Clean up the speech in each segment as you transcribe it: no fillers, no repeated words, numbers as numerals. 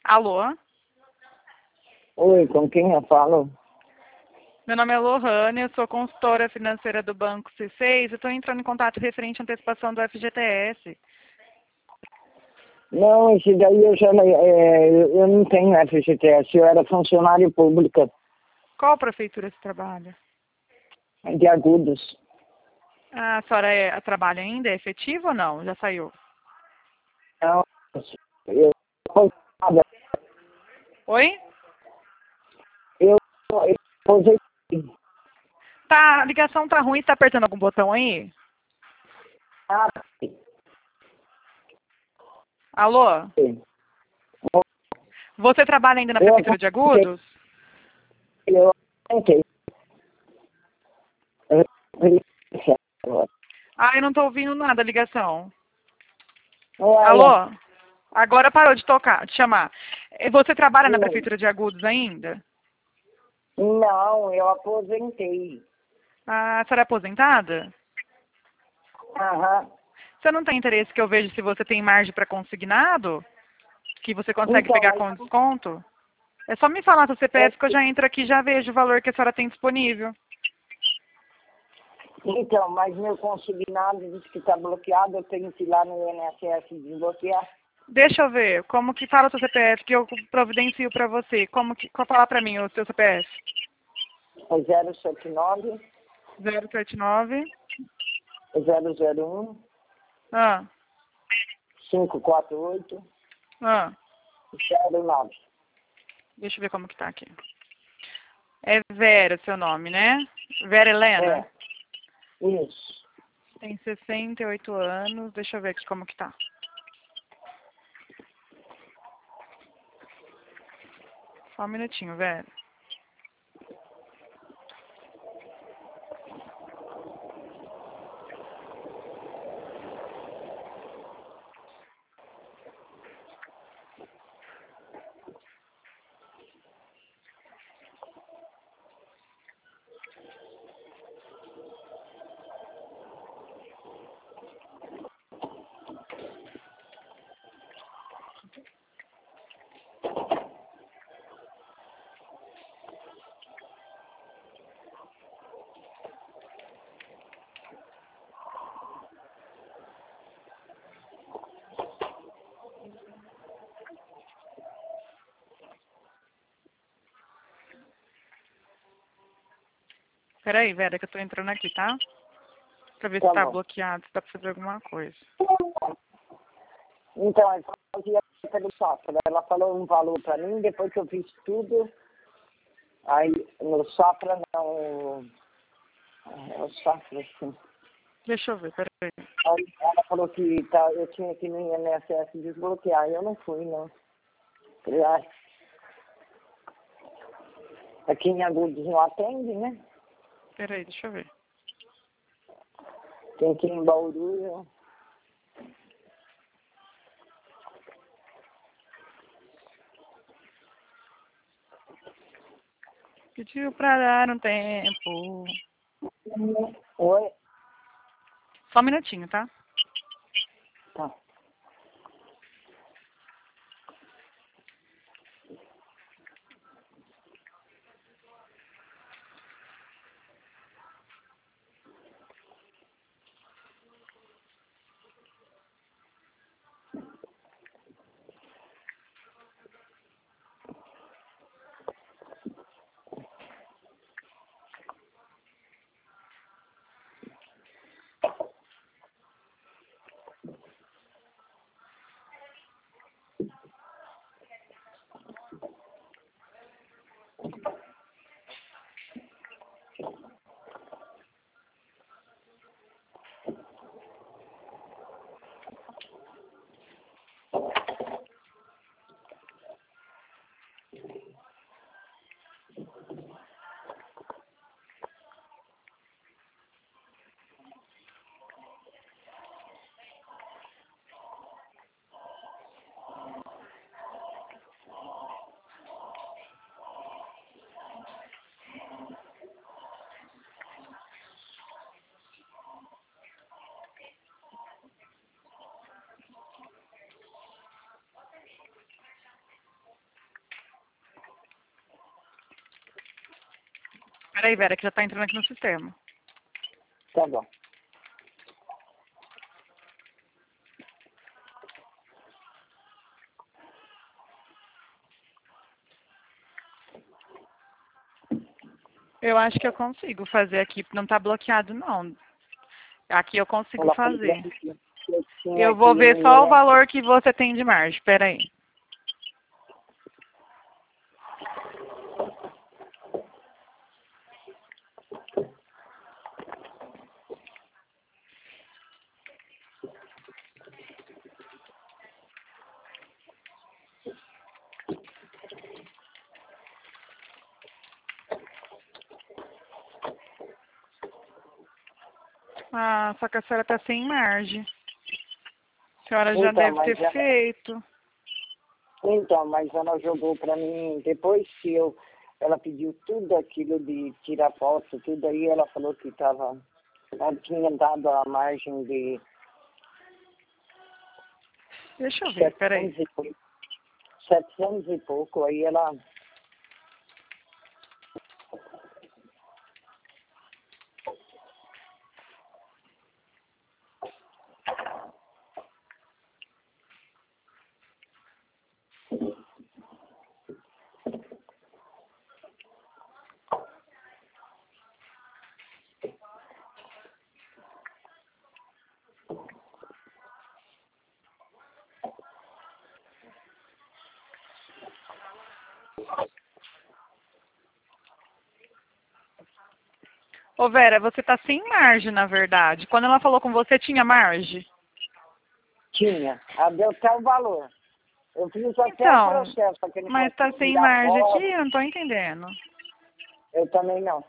Alô? Oi, com quem eu falo? Meu nome é Lohane, eu sou consultora financeira do Banco C6 e estou entrando em contato referente à antecipação do FGTS. Não, esse daí eu não tenho FGTS, eu era funcionário público Qual prefeitura você trabalha? de Agudos. A senhora trabalha ainda? É efetivo ou não? Já saiu? Não, eu, Oi? eu, eu posei. Tá, a ligação tá ruim, você tá apertando algum botão aí? Ah, Alô? sim. Você trabalha ainda na Eu prefeitura de aposentei. Agudos? Eu aposentei. Eu aposentei agora. Ah, eu não tô ouvindo nada a ligação. Olha, Alô? Agora parou de tocar, de chamar. Você trabalha na não, prefeitura de Agudos ainda? não, eu aposentei. Ah, a senhora é aposentada? Aham. Você não tem interesse que eu veja se você tem margem para consignado? Que você consegue Então, pegar mas com desconto? É só me falar seu é, CPF que eu já entro aqui e já vejo o valor que a senhora tem disponível. mas meu consignado diz que está bloqueado, eu tenho que ir lá no INSS desbloquear. Deixa eu ver, como que fala o seu CPF que eu providencio para você? Fala para mim o seu CPF. É 079 079 001 ah, 548 ah, 09. deixa eu ver como que tá aqui. É Vera seu nome, né? Vera Helena. É, isso. Tem 68 anos, deixa eu ver aqui como que tá. Só um minutinho, Vera. Peraí, Vera, que eu tô entrando aqui, tá? Pra ver se Tá tá bom. bloqueado, se dá pra fazer alguma coisa. Então, eu fazia pelo Safra. Ela falou um valor para mim, depois que eu fiz tudo, aí no Safra não. É o Safra, sim. Deixa eu ver, peraí. Aí ela falou que eu tinha que ir no INSS desbloquear, e eu não fui, não. Falei, aqui em Agudos não atende, né? Peraí, deixa eu ver. Tem que ir em Bauru. Pediu pra dar um tempo. Oi? Só um minutinho, tá? Tá. Peraí, Vera, que já tá entrando aqui no sistema. Tá bom. Eu acho que eu consigo fazer aqui, não tá bloqueado não. Aqui eu consigo Ela falou fazer. que eu tinha Eu vou aqui ver no só o meu- valor que você tem de margem, peraí. Ah, só que a senhora tá sem margem. A senhora já Então, deve mas ter feito. Então, mas ela jogou para mim, depois que ela pediu tudo aquilo de tirar foto, tudo aí, ela falou que ela tinha dado a margem de Deixa eu ver, 700 peraí. e pouco, 700 e pouco, aí ela... Ô Vera, você tá sem margem, na verdade. Quando ela falou com você, tinha margem? Tinha, ela deu até o valor. Eu fiz até o Então, processo, aquele mas tá sem tirar margem aqui? foto, Eu não tô entendendo. eu também não.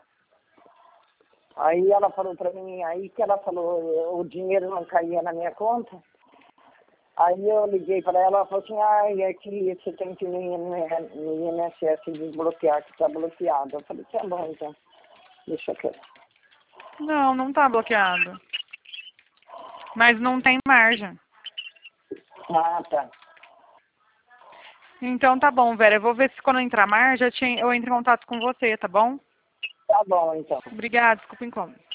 Aí ela falou para mim, aí que ela falou, o dinheiro não caía na minha conta. Aí eu liguei para ela, ela falou assim, é que você tem que ir no INSS desbloquear, que está bloqueado. Eu falei, tá bom então, deixa eu... Não, não tá bloqueado. Mas não tem margem. Ah, tá. Então tá bom, Vera. Eu vou ver se quando entrar margem eu entro em contato com você, tá bom? Tá bom então. Obrigada, desculpa o incômodo.